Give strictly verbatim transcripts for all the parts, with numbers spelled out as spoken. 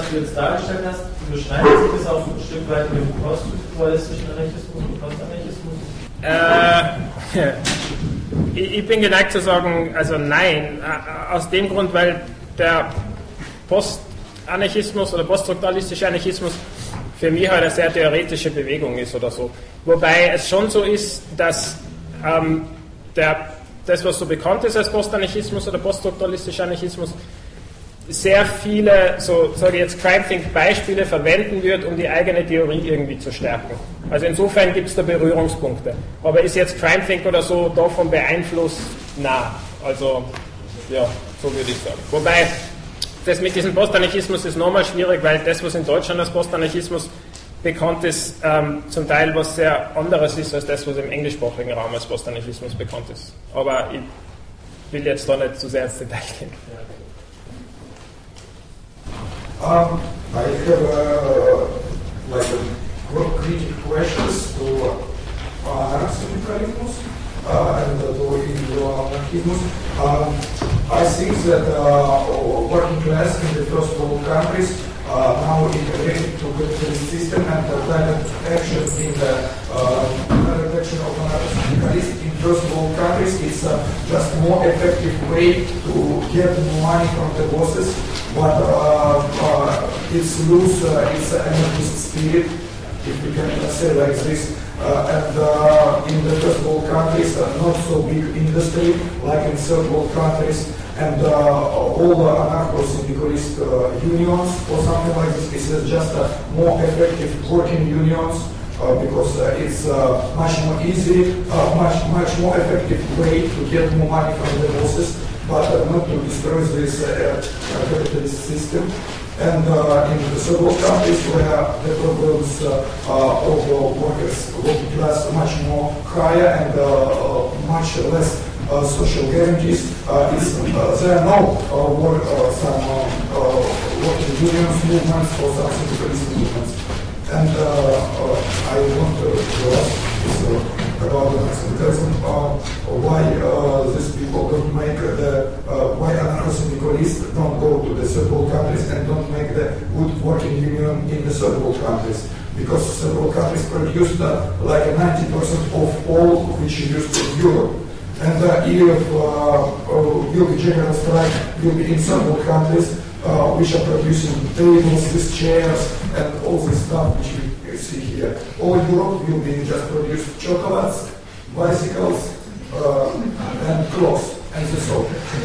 du jetzt dargestellt hast, beschneidet sich das auch ein Stück weit mit dem poststrukturalistischen Anarchismus und Postanarchismus? Äh, ich, ich bin geneigt zu sagen, also nein, aus dem Grund, weil der Postanarchismus oder poststrukturalistische Anarchismus für mich halt eine sehr theoretische Bewegung ist oder so. Wobei es schon so ist, dass ähm, der, das, was so bekannt ist als Postanarchismus oder poststrukturalistischer Anarchismus, sehr viele, so sage ich jetzt, Crime-Think-Beispiele verwenden wird, um die eigene Theorie irgendwie zu stärken. Also insofern gibt es da Berührungspunkte. Aber ist jetzt Crime-Think oder so davon beeinflusst? Na, also ja, so würde ich sagen. Wobei, das mit diesem Postanarchismus ist nochmal schwierig, weil das, was in Deutschland als Postanarchismus bekannt ist, ähm, zum Teil was sehr anderes ist, als das, was im englischsprachigen Raum als Postanarchismus bekannt ist. Aber ich will jetzt da nicht zu sehr ins Detail gehen. Um, I have uh, like a critical questions to uh, anarcho-syndicalism uh, and uh, to Indo-anarchism. Um, I think that uh, working class in the first world countries uh, now integrated to the system and the direct action in the uh, direct action of anarcho-syndicalists in first world countries is uh, just more effective way to get money from the bosses. But uh, uh, it's lose uh, its anarchist spirit, if we can say like this. Uh, and uh, in the first world countries, uh, not so big industry like in third world countries, and uh, all the anarcho-syndicalist uh, unions or something like this. This is just uh, more effective working unions uh, because uh, it's uh, much more easy, uh, much much more effective way to get more money from the bosses. But uh, not to destroy this uh, capitalist system. And uh, in the third world countries where the problems uh, uh, of uh, workers, working class, are much more higher and uh, uh, much less uh, social guarantees, uh, is, uh, there are no uh, work, uh, some uh, uh, working unions movements or some syndicalist movements. And uh, uh, I want to ask this, uh, about the syndicalism, uh, why uh, these people don't make the, uh, why anarcho-syndicalists don't go to the third world countries and don't make the good working union in the third world countries. Because third world countries produce uh, like ninety percent of all which is used in Europe. And uh, if uh, uh, will be general strike, will be in third world countries, uh, which are producing tables, these chairs, and all this stuff which we see here. All Europe will be just produce chocolates, bicycles, uh, and clothes, and so on.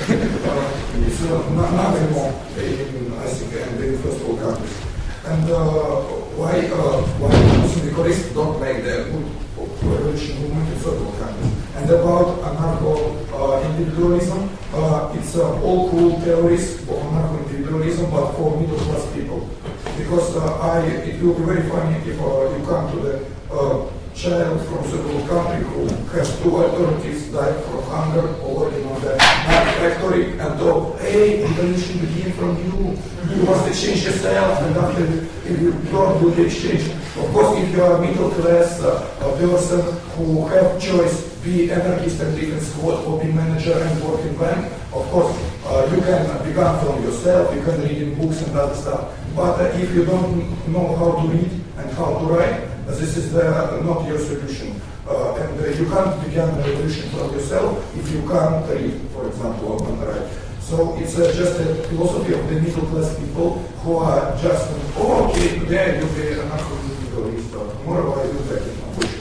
uh, it's uh, not, nothing more in, I think, in the first world countries. And uh, why uh, why syndicalists don't make the good revolution movement in third world countries? And about anarcho-individualism, uh, uh, it's uh, all cool theories of anarcho-individualism, but for middle class people. Because uh, I, it will be very funny if uh, you come to the uh, child from the world country who has two alternatives, died from hunger or working on the factory, and thought, hey, revolution begin from you. You must exchange yourself, and after you don't do the exchange. Of course, if you are a middle class uh, a person who have choice, be anarchist and live in squad, or be manager and work in bank, of course, uh, you can begin from yourself, you can read in books and other stuff. But uh, if you don't know how to read and how to write, uh, this is the, uh, not your solution. Uh, and uh, you can't begin a revolution from yourself if you can't read, for example, or write. So it's uh, just a philosophy of the middle class people who are just, oh, okay, today you'll be an anarcho-syndicalist, or tomorrow I will be in a bush.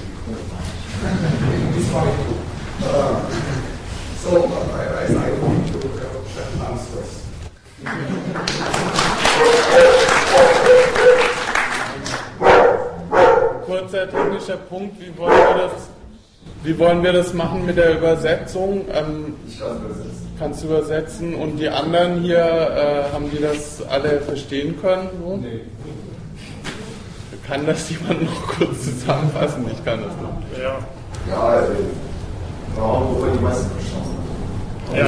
It's fine too. Uh, so uh, I, I, I want to have answers. Kurzer technischer Punkt, wie wollen wir das, wie wollen wir das machen mit der Übersetzung? Ähm, ich kann übersetzen. Kannst du übersetzen? Und die anderen hier, äh, haben die das alle verstehen können? So? Nee. Kann das jemand noch kurz zusammenfassen? Ich kann das nicht. Ja. Ja, also, warum wohl die meisten verstanden? Ja,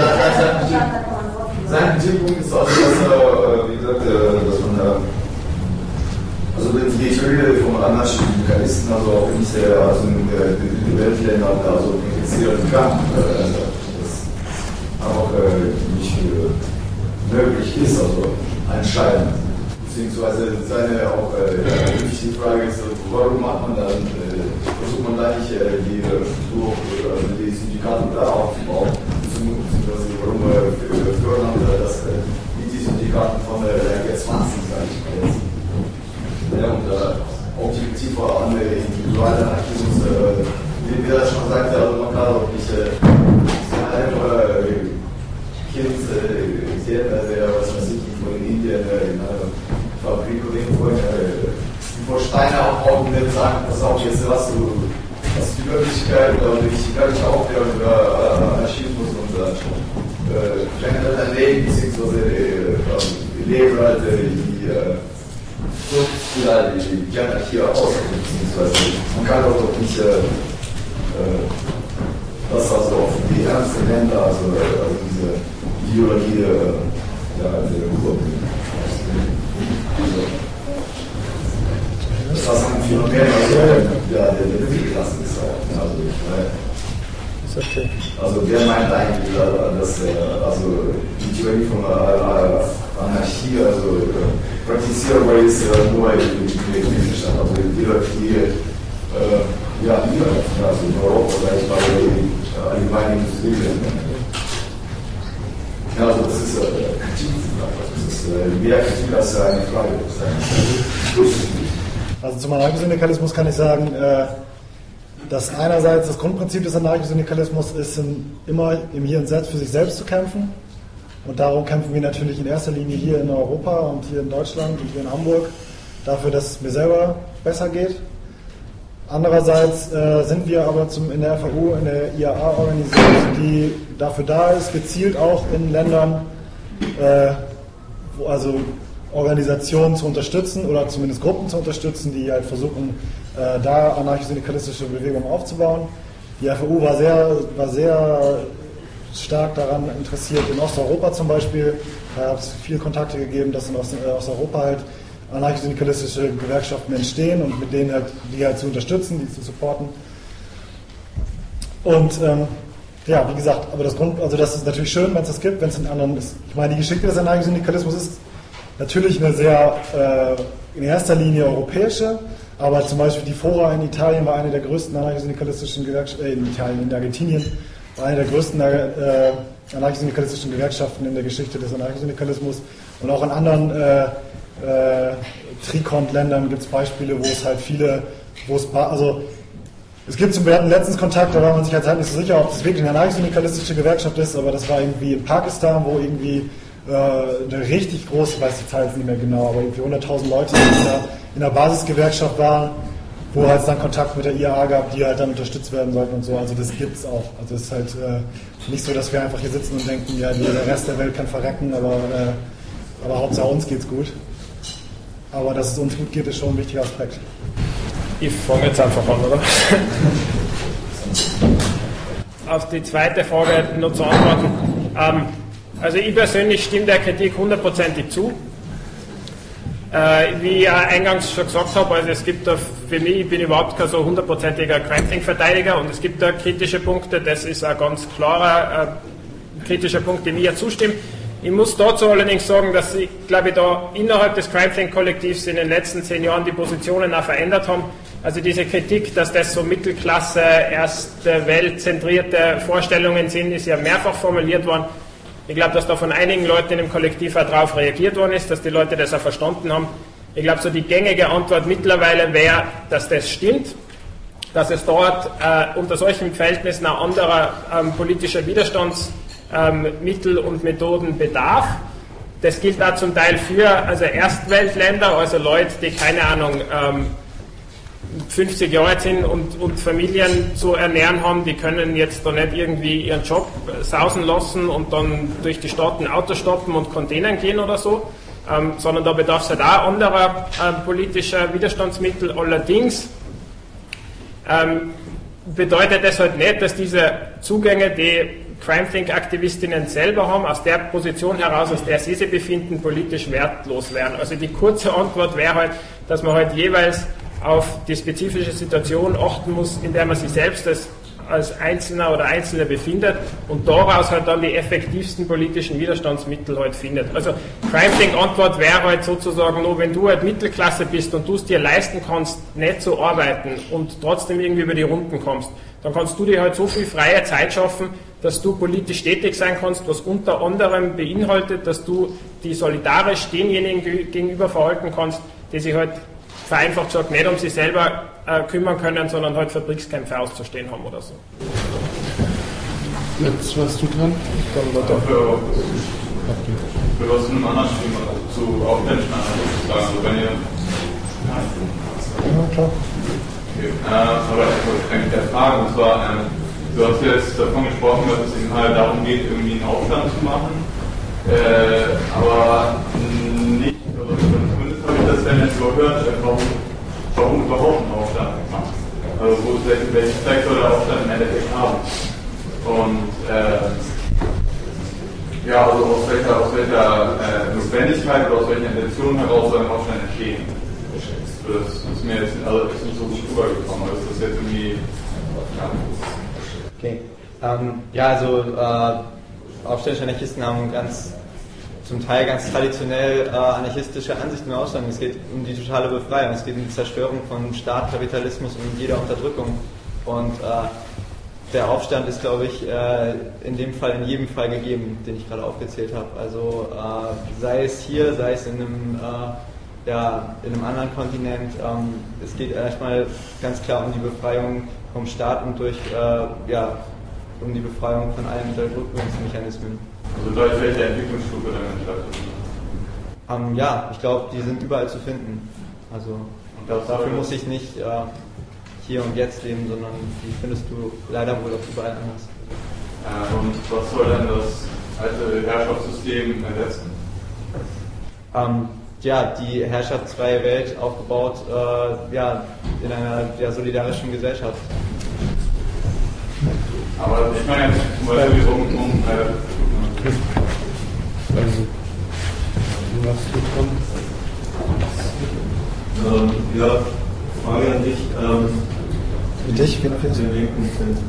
sein Kritikpunkt ist also, dass, äh, wie gesagt, äh, dass man, äh, also die Theorie von Anarcho-Syndicalisten, also auch nicht sehr, also in den Weltländern, also kritisieren kann, äh, das auch äh, nicht äh, möglich ist, also anscheinend. beziehungsweise seine auch äh, wichtige Frage ist, warum macht man dann, äh, versucht man da nicht äh, die Struktur, also die Syndikate da aufzubauen, beziehungsweise warum äh, fördern wir das äh, mit die Syndikaten von der G zwanzig, sage ich mal jetzt. Ja, und äh, objektiver an der Individualanarchismus, äh, wie wir das schon sagte, also man kann auch nicht äh, einem äh, Kind äh, sehen, der, was weiß ich, von Indien äh, in einer Fabrik oder irgendwo äh, vor Steine aufbauen und sagen, pass auf, jetzt hast du, hast du die Möglichkeit, oder ich kann dich auch über äh, Anarchismus und äh, verändert dein Leben, beziehungsweise äh, leben halt äh, die äh, so ja, die, die Anarchie aus, beziehungsweise man kann auch nicht äh, äh, das also auf die ernsten Länder, also, also diese Ideologie äh, ja, der Ruhe. Das ist ein Phänomen, also ja, der Mittelklassen ist auch. Also, ich meine, okay. Also wer meint eigentlich, dass also die Theorie von Anarchie also praktizierbar ist nur in Mittelstand, also die die äh, ja, hier, also in Europa, sag ich mal, die allgemeinen Industrieländer. Ja, also das ist äh, das ist äh, mehr Kritik als eine Frage. Also zum Anarchosyndikalismus kann ich sagen, äh, dass einerseits das Grundprinzip des Anarchosyndikalismus ist, immer im Hier und Jetzt für sich selbst zu kämpfen. Und darum kämpfen wir natürlich in erster Linie hier in Europa und hier in Deutschland und hier in Hamburg dafür, dass es mir selber besser geht. Andererseits äh, sind wir aber zum, in der F A U, in der I A A organisiert, die dafür da ist, gezielt auch in Ländern, äh, wo also Organisationen zu unterstützen oder zumindest Gruppen zu unterstützen, die halt versuchen, äh, da anarchosyndikalistische Bewegungen aufzubauen. Die F A U war sehr, war sehr stark daran interessiert, in Osteuropa zum Beispiel, da hat es viele Kontakte gegeben, dass in Ost, äh, Osteuropa halt anarchosyndikalistische Gewerkschaften entstehen und mit denen halt, die halt zu unterstützen, die zu supporten. Und ähm, ja, wie gesagt, aber das Grund, also das ist natürlich schön, wenn es das gibt, wenn es in anderen ist. Ich meine, die Geschichte des Anarchosyndikalismus ist natürlich eine sehr äh, in erster Linie europäische, aber zum Beispiel die Fora in Italien war eine der größten anarchosyndikalistischen Gewerkschaften, äh, in Italien, in Argentinien, war eine der größten äh, anarchosyndikalistischen Gewerkschaften in der Geschichte des Anarchosyndikalismus. Und auch in anderen äh, äh, Trikont-Ländern gibt es Beispiele, wo es halt viele, wo es, also es gibt zum, wir hatten letztens Kontakt, da war man sich halt nicht so sicher, ob das wirklich eine anarchosyndikalistische Gewerkschaft ist, aber das war irgendwie in Pakistan, wo irgendwie eine richtig große, ich weiß die Zahl jetzt nicht mehr genau, aber irgendwie hunderttausend Leute in der, in der Basisgewerkschaft waren, wo halt dann Kontakt mit der I A A gab, die halt dann unterstützt werden sollten und so. Also das gibt's auch. Also es ist halt äh, nicht so, dass wir einfach hier sitzen und denken, ja, der Rest der Welt kann verrecken, aber, äh, aber Hauptsache uns geht's gut. Aber dass es uns gut geht, ist schon ein wichtiger Aspekt. Ich fange jetzt einfach an, oder? Auf die zweite Frage nur zu antworten. Ähm, Also ich persönlich stimme der Kritik hundertprozentig zu. Äh, wie ich ja eingangs schon gesagt habe, also es gibt da für mich, ich bin überhaupt kein so hundertprozentiger Crime-Think-Verteidiger und es gibt da kritische Punkte, das ist ein ganz klarer äh, kritischer Punkt, dem ich ja zustimme. Ich muss dazu allerdings sagen, dass ich glaube, da innerhalb des Crime-Think-Kollektivs in den letzten zehn Jahren die Positionen auch verändert haben. Also diese Kritik, dass das so Mittelklasse, erste Welt zentrierte Vorstellungen sind, ist ja mehrfach formuliert worden. Ich glaube, dass da von einigen Leuten in dem Kollektiv auch darauf reagiert worden ist, dass die Leute das auch verstanden haben. Ich glaube, so die gängige Antwort mittlerweile wäre, dass das stimmt, dass es dort äh, unter solchen Verhältnissen auch anderer ähm, politischer Widerstandsmittel ähm, und Methoden bedarf. Das gilt auch zum Teil für also Erstweltländer, also Leute, die keine Ahnung ähm, fünfzig Jahre alt sind und, und Familien zu ernähren haben, die können jetzt da nicht irgendwie ihren Job sausen lassen und dann durch die Stadt ein Auto stoppen und Containern gehen oder so, ähm, sondern da bedarf es halt auch anderer äh, politischer Widerstandsmittel. Allerdings ähm, bedeutet das halt nicht, dass diese Zugänge, die Crime-Think-Aktivistinnen selber haben, aus der Position heraus, aus der sie sich befinden, politisch wertlos wären. Also die kurze Antwort wäre halt, dass man halt jeweils auf die spezifische Situation achten muss, in der man sich selbst als als Einzelner oder Einzelne befindet und daraus halt dann die effektivsten politischen Widerstandsmittel halt findet. Also Crime-Think-Antwort wäre halt sozusagen nur, wenn du halt Mittelklasse bist und du es dir leisten kannst, nicht zu arbeiten und trotzdem irgendwie über die Runden kommst, dann kannst du dir halt so viel freie Zeit schaffen, dass du politisch tätig sein kannst, was unter anderem beinhaltet, dass du die solidarisch denjenigen gegenüber verhalten kannst, die sich halt vereinfacht gesagt nicht um sich selber äh, kümmern können, sondern halt Fabrikskämpfe auszustehen haben oder so. Jetzt warst du dran? Ja, für, für was in einem anderen Thema, also zu aufländischen Analysen sagen, also wenn ihr... Ja, klar. Okay. Äh, aber eigentlich der Frage, und zwar, äh, du hast jetzt davon gesprochen, dass es eben halt darum geht, irgendwie einen Aufstand zu machen, äh, aber nicht, also zumindest habe ich das dann jetzt überhört, warum, warum überhaupt einen Aufstand gemacht. Also wo, welchen, welchen Zweck soll der Aufstand im Endeffekt haben? Und äh, ja, also aus welcher, aus welcher äh, Notwendigkeit oder aus welcher Intention heraus soll ein Aufstand entstehen? Das ist mir jetzt also ist nicht so gut rübergekommen, ist das jetzt irgendwie. Ja. Okay. Ähm, ja, also äh, aufständische Anarchisten haben ganz zum Teil ganz traditionell äh, anarchistische Ansichten im Ausland. Es geht um die totale Befreiung, es geht um die Zerstörung von Staat, Kapitalismus und jeder Unterdrückung. Und äh, der Aufstand ist, glaube ich, äh, in dem Fall, in jedem Fall gegeben, den ich gerade aufgezählt habe. Also äh, sei es hier, sei es in einem äh, ja, in einem anderen Kontinent. Ähm, es geht erstmal ganz klar um die Befreiung vom Staat und durch, äh, ja, um die Befreiung von allen Unterdrückungsmechanismen. Also durch welche Entwicklungsstufe dann stattfindet? Ähm, ja, ich glaube, die sind überall zu finden. Also ich glaube, dafür muss ich nicht äh, hier und jetzt leben, sondern die findest du leider wohl auch überall anders. Äh, und was soll denn das alte Herrschaftssystem ersetzen? Ähm, ja, die herrschaftsfreie Welt aufgebaut äh, ja, in einer ja, solidarischen Gesellschaft. Aber ich meine jetzt zum Beispiel um, um äh, Also, du warst du dran? Ähm, ja, Frage an dich. Ähm, Mit dich? Wen auf jeden den linken sind.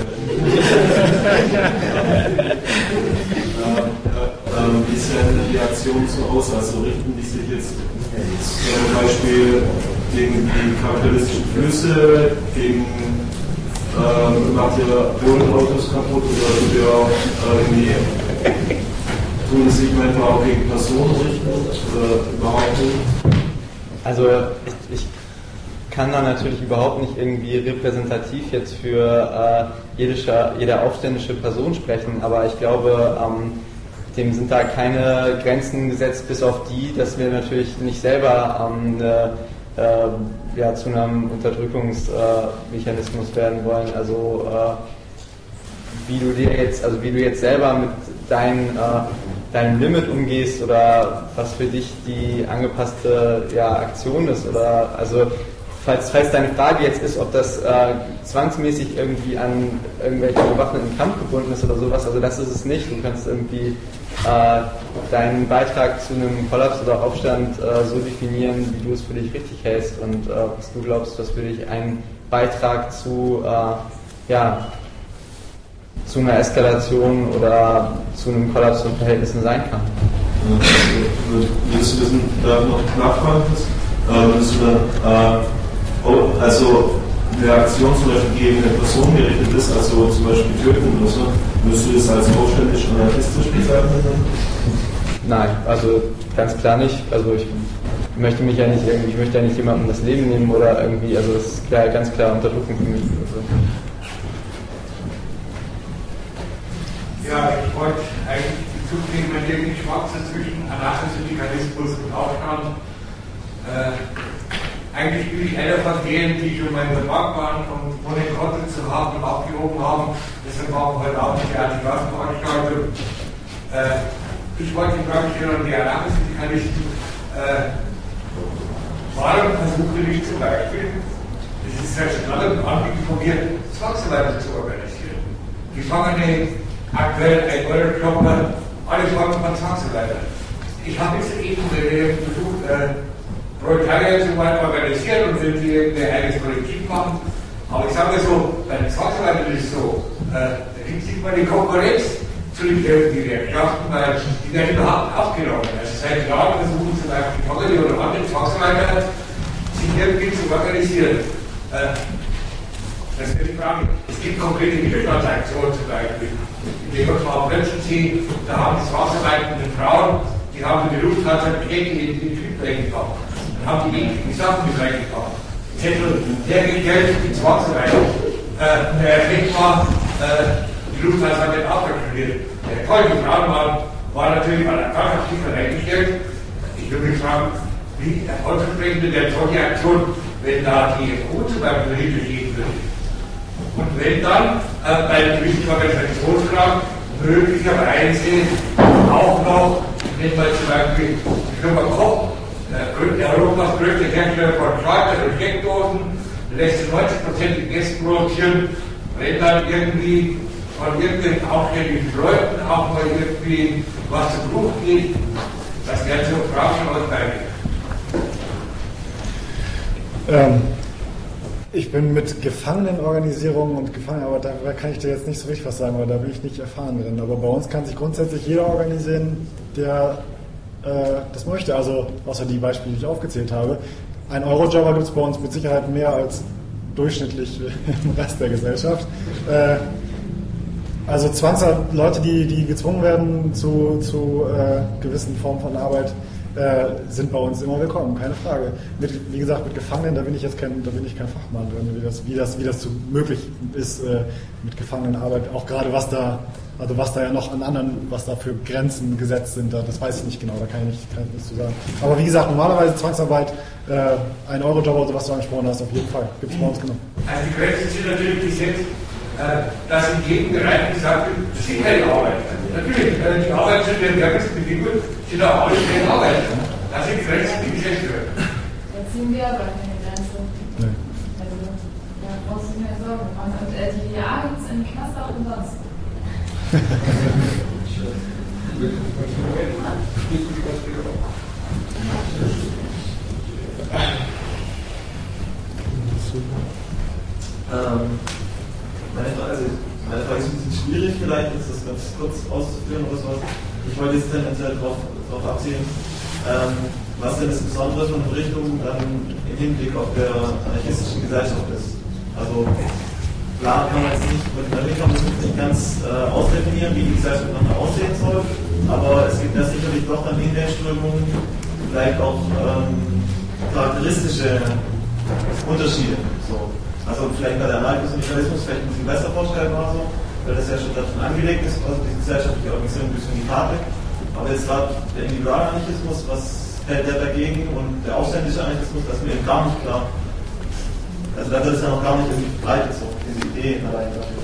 Wie sieht deine Reaktion so aus? Also richten die sich jetzt zum Beispiel gegen die kapitalistischen Flüsse, gegen ähm, macht ihr Wohnautos kaputt oder tut ihr auch irgendwie tun es sich manchmal auch gegen Personen richten oder überhaupt nicht? Also ich, ich kann da natürlich überhaupt nicht irgendwie repräsentativ jetzt für äh, jede, jede aufständische Person sprechen, aber ich glaube, ähm, dem sind da keine Grenzen gesetzt, bis auf die, dass wir natürlich nicht selber ähm, eine, äh, ja, zu einem Unterdrückungsmechanismus äh, werden wollen. Also äh, wie du dir jetzt, also wie du jetzt selber mit dein, äh, deinem Limit umgehst oder was für dich die angepasste ja, Aktion ist oder also falls, falls deine Frage jetzt ist, ob das äh, zwangsmäßig irgendwie an irgendwelchen bewaffneten Kampf gebunden ist oder sowas, also das ist es nicht. Du kannst irgendwie äh, deinen Beitrag zu einem Kollaps oder Aufstand äh, so definieren, wie du es für dich richtig hältst und äh, was du glaubst, was für dich ein Beitrag zu, äh, ja, zu einer Eskalation oder zu einem Kollaps von Verhältnissen sein kann. Willst du das da noch nachfragen? Äh, willst du dann, äh, oh, also eine Aktion zum Beispiel gegen eine Person gerichtet ist, also zum Beispiel töten oder so, würdest du das als aufständisch anarchistisch bezeichnen? Nein, also ganz klar nicht. Also ich möchte mich ja nicht irgendwie, ich möchte ja nicht jemandem das Leben nehmen oder irgendwie, also das ist klar, ganz klar Unterdrückung für mich. Also. Ja, ich wollte eigentlich Bezug nehmen mit dem Schwarze zwischen Anarchosyndikalismus und Aufstand. Äh, eigentlich bin ich einer von denen, die schon mal in der Bank waren und ohne Konto zu haben und abgehoben haben. Deshalb machen wir heute auch nicht die Anti-Gas-Veranstaltung. Äh, ich wollte die Frage stellen an die Anarchosyndikalisten. Äh, warum versuche ich zum Beispiel, das ist ja schon lange ein Anliegen von mir, Zwangsarbeiter zu organisieren? Gefangene, aktuell ein Euro-Klopper, alle Formen von Zwangsarbeiter. Ich habe jetzt eben versucht, äh, Proletarier zu weit organisieren und wenn sie ein eigenes Kollektiv machen, Aber ich sage mal so, bei den Zwangsarbeitern ist es so, äh, da gibt es immer die Konkurrenz zu den Gewerkschaften, weil die werden überhaupt aufgenommen. Also seit Jahren versuchen zum Beispiel Pagadi oder andere Zwangsarbeiter, sich irgendwie zu organisieren. Äh, das ist die Frage. Es gibt konkrete Widerstandsaktionen zum Beispiel. In Leverkusen Plötzensee, da haben die zwangsarbeitenden Frauen, die haben die Lufthansa Pakete in die Typen reingekauft. Dann haben die die Sachen mit reingekauft. Zettel, der geht Geld für die Zwangsarbeiter. Äh, der Effekt war, äh, die Lufthansa hat den Auftrag verliert. Der Kolben Frauenmann war natürlich an der Krankenkasse reingestellt. Ich würde mich fragen, wie erfolgsversprechend der solche Aktion, wenn da die F O zum Beispiel Hilfe geben würde. Und wenn dann äh, bei einem gewissen Organisationsgrad möglicherweise auch noch, wenn man zum Beispiel die Firma Koch, äh, Europas größte Hersteller von Schalter und Steckdosen, lässt neunzig Prozent in Gästen produzieren, wenn dann irgendwie von irgendwelchen aufständigen Leuten auch mal irgendwie was zu Bruch geht, das wäre so Fragen aus beiden. Ähm, ich bin mit Gefangenenorganisierung und Gefangenenarbeit, da kann ich dir jetzt nicht so richtig was sagen, weil da bin ich nicht erfahren drin. Aber bei uns kann sich grundsätzlich jeder organisieren, der äh, das möchte. Also außer die Beispiele, die ich aufgezählt habe. Ein Eurojobber gibt es bei uns mit Sicherheit mehr als durchschnittlich im Rest der Gesellschaft. Äh, also zwanzig Leute, die, die gezwungen werden zu, zu äh, gewissen Formen von Arbeit, äh, sind bei uns immer willkommen, keine Frage. Mit, wie gesagt, mit Gefangenen, da bin ich jetzt kein, da bin ich kein Fachmann drin, wie das, wie das, wie das so möglich ist äh, mit Gefangenenarbeit, auch gerade was da, also was da ja noch an anderen, was da für Grenzen gesetzt sind, da, das weiß ich nicht genau, da kann ich nicht, kann ich nichts zu sagen. Aber wie gesagt, normalerweise Zwangsarbeit, äh, ein Eurojob oder was du angesprochen hast, auf jeden Fall, gibt es bei uns genug. Also die Grenzen sind natürlich gesetzt, äh, dass in jedem Bereich gesagt wird, das sind keine Arbeiter. Natürlich, äh, die Arbeiter sind der Werkesbedingungen, sind auch alle keine Arbeiter. Das sind Grenzen, die gesetzt werden. Jetzt ziehen wir aber keine Grenze. Nee. Also, da brauchst du dir mehr Sorgen machen. Und äh, die Ja gibt es im Knast auch umsonst. ähm, meine, Frage, also, meine Frage ist ein bisschen schwierig, vielleicht ist das ganz kurz auszuführen oder sowas. Ich wollte jetzt tendenziell darauf abzielen, ähm, was denn das Besondere von Berichtungen dann im Hinblick auf der anarchistischen Gesellschaft ist. Also klar kann man jetzt nicht, kann man nicht ganz äh, ausdefinieren, wie die Gesellschaft nachher aussehen soll, aber es gibt ja sicherlich doch dann in der Strömung vielleicht auch ähm, charakteristische Unterschiede. So. Also vielleicht bei der Anarchosyndikalismus vielleicht ein bisschen besser vorstellbar so, weil das ja schon davon angelegt ist, also die gesellschaftliche Organisation durch Syndikate. Aber jetzt gerade der Individualanarchismus, was fällt der dagegen, und der aufständische Anarchismus, das ist mir eben gar nicht klar. Also da wird es ja noch gar nicht irgendwie verbreitet, so diese Ideen allein dafür.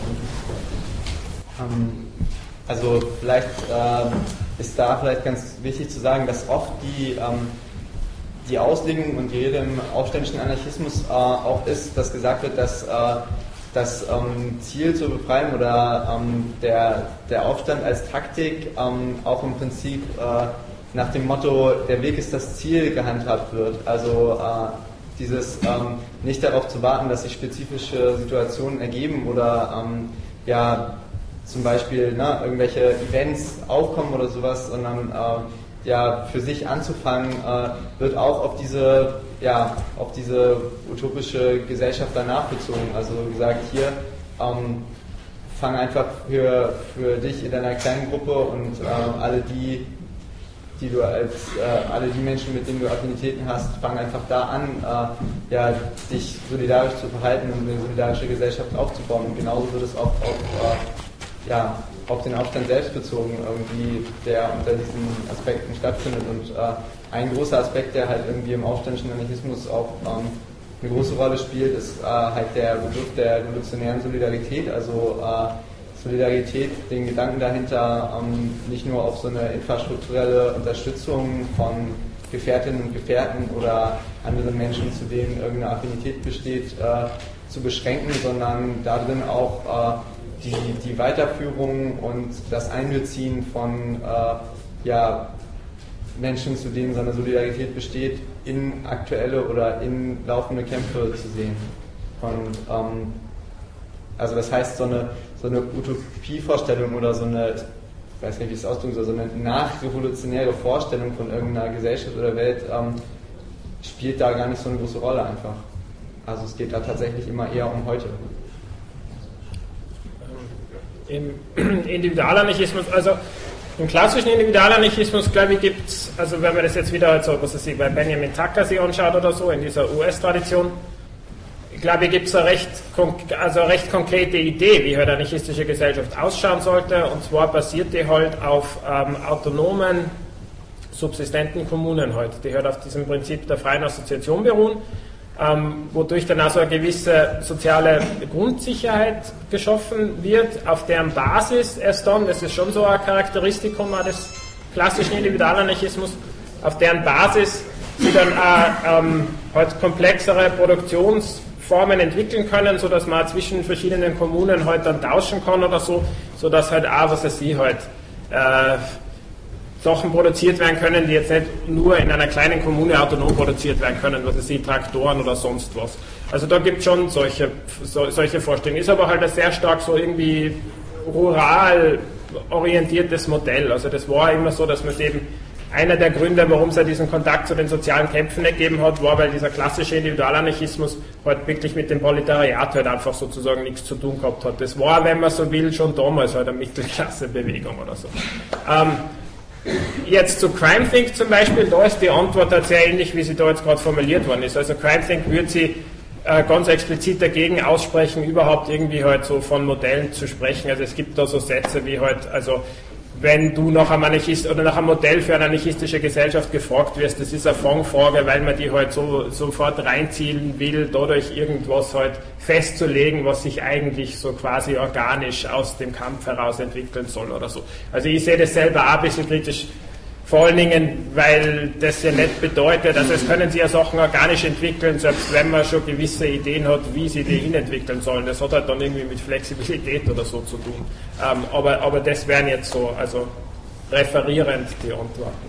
Ähm, also vielleicht äh, ist da vielleicht ganz wichtig zu sagen, dass oft die, ähm, die Auslegung und die Rede im aufständischen Anarchismus äh, auch ist, dass gesagt wird, dass äh, das ähm, Ziel zur Befreiung oder ähm, der, der Aufstand als Taktik ähm, auch im Prinzip äh, nach dem Motto, der Weg ist das Ziel, gehandhabt wird. Also äh, dieses ähm, nicht darauf zu warten, dass sich spezifische Situationen ergeben oder ähm, ja zum Beispiel ne, irgendwelche Events aufkommen oder sowas, sondern äh, ja für sich anzufangen, äh, wird auch auf diese ja auf diese utopische Gesellschaft danach bezogen. Also gesagt, hier ähm, fang einfach für, für dich in deiner kleinen Gruppe und äh, alle die die du als äh, alle die Menschen, mit denen du Affinitäten hast, fang einfach da an, äh, ja, dich solidarisch zu verhalten und eine solidarische Gesellschaft aufzubauen. Und genauso wird es auch auf, äh, ja, auf den Aufstand selbst bezogen, irgendwie, der unter diesen Aspekten stattfindet. Und äh, ein großer Aspekt, der halt irgendwie im aufständischen Anarchismus auch ähm, eine große Rolle spielt, ist äh, halt der Begriff der revolutionären Solidarität, also äh, Solidarität, den Gedanken dahinter, ähm, nicht nur auf so eine infrastrukturelle Unterstützung von Gefährtinnen und Gefährten oder anderen Menschen, zu denen irgendeine Affinität besteht, äh, zu beschränken, sondern darin auch äh, die, die Weiterführung und das Einbeziehen von äh, ja, Menschen, zu denen so eine Solidarität besteht, in aktuelle oder in laufende Kämpfe zu sehen. Und ähm, also das heißt, so eine, so eine Utopievorstellung oder so eine, ich weiß nicht, wie ich es ausdrücken soll, so eine nachrevolutionäre Vorstellung von irgendeiner Gesellschaft oder Welt ähm, spielt da gar nicht so eine große Rolle einfach. Also es geht da tatsächlich immer eher um heute. Im Individualanarchismus, also im klassischen Individualanarchismus, glaube ich, gibt es, also wenn man das jetzt wieder so, was weiß ich, bei Benjamin Tucker sich anschaut oder so, in dieser U S-Tradition, ich glaube, gibt es eine recht, also eine recht konkrete Idee, wie halt eine anarchistische Gesellschaft ausschauen sollte, und zwar basiert die halt auf ähm, autonomen, subsistenten Kommunen halt, die halt auf diesem Prinzip der freien Assoziation beruhen, ähm, wodurch dann also eine gewisse soziale Grundsicherheit geschaffen wird, auf deren Basis erst dann, das ist schon so ein Charakteristikum des klassischen Individualanarchismus, auf deren Basis sie dann auch ähm, halt komplexere Produktionsformen entwickeln können, sodass man zwischen verschiedenen Kommunen halt dann tauschen kann oder so, sodass halt auch, was weiß ich, halt äh, Sachen produziert werden können, die jetzt nicht nur in einer kleinen Kommune autonom produziert werden können, was weiß ich, Traktoren oder sonst was. Also da gibt es schon solche, so, solche Vorstellungen. Ist aber halt ein sehr stark so irgendwie rural orientiertes Modell. Also das war immer so, dass man es eben, einer der Gründe, warum es ja diesen Kontakt zu den sozialen Kämpfen nicht gegeben hat, war, weil dieser klassische Individualanarchismus halt wirklich mit dem Proletariat halt einfach sozusagen nichts zu tun gehabt hat. Das war, wenn man so will, schon damals halt eine Mittelklassebewegung oder so. Ähm, Jetzt zu CrimethInc zum Beispiel, da ist die Antwort halt sehr ähnlich, wie sie da jetzt gerade formuliert worden ist. Also CrimethInc würde sie äh, ganz explizit dagegen aussprechen, überhaupt irgendwie halt so von Modellen zu sprechen. Also es gibt da so Sätze wie halt, also wenn du nach einem Anarchist oder nach einem Modell für eine anarchistische Gesellschaft gefragt wirst, das ist eine Fangfrage, weil man die halt so sofort reinziehen will, dadurch irgendwas halt festzulegen, was sich eigentlich so quasi organisch aus dem Kampf heraus entwickeln soll oder so. Also ich sehe das selber auch ein bisschen kritisch, vor allen Dingen, weil das ja nicht bedeutet, also es können sich ja Sachen organisch entwickeln, selbst wenn man schon gewisse Ideen hat, wie sie die hinentwickeln sollen. Das hat halt dann irgendwie mit Flexibilität oder so zu tun. Ähm, aber, aber das wären jetzt so, also referierend die Antworten.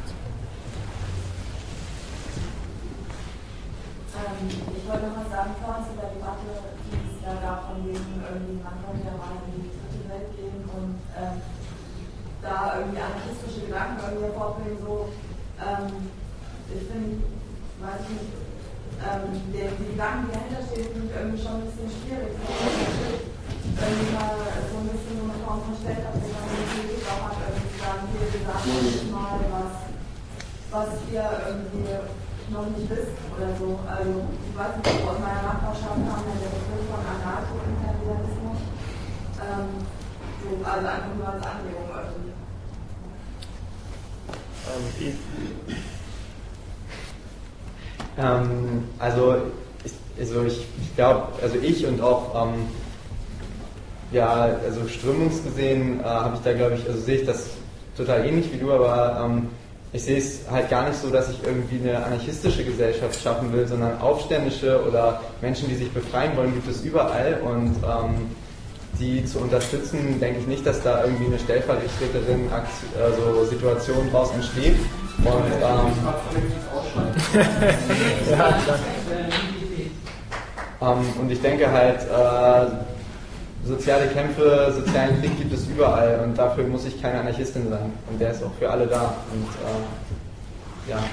Ähm, ich wollte noch was sagen, vorhin zu der Debatte, die es da gab, von wegen irgendwie, man könnte ja mal in die dritte Welt gehen und ähm, da irgendwie anarchistische Gedanken irgendwie hervorbringen, so, ähm, ich finde, weiß ich nicht, ähm, die, die Gedanken, die dahinter stehen, sind irgendwie schon ein bisschen schwierig. Irgendwie mal so ein bisschen so eine Form von Stellvertretung, die ich auch hat, irgendwie zu sagen, hier, wir sagen jetzt mal was, was ihr irgendwie noch nicht wisst oder so. Also, ich weiß nicht, aus meiner Nachbarschaft kam ja der Begriff von Anarcho-Imperialismus. Ähm, so, also einfach nur als Anregung irgendwie. Ähm, also ich, also ich, ich glaube, also ich und auch ähm, ja, also strömungsgesehen äh, habe ich da, glaube ich, also sehe ich das total ähnlich wie du, aber ähm, ich sehe es halt gar nicht so, dass ich irgendwie eine anarchistische Gesellschaft schaffen will, sondern aufständische oder Menschen, die sich befreien wollen, gibt es überall, und ähm, die zu unterstützen, denke ich nicht, dass da irgendwie eine stellvertreterin also Situation draus entsteht. Und, ähm, ja, ähm, und ich denke halt, äh, soziale Kämpfe, sozialen Krieg gibt es überall, und dafür muss ich keine Anarchistin sein. Und der ist auch für alle da. Und äh, ja.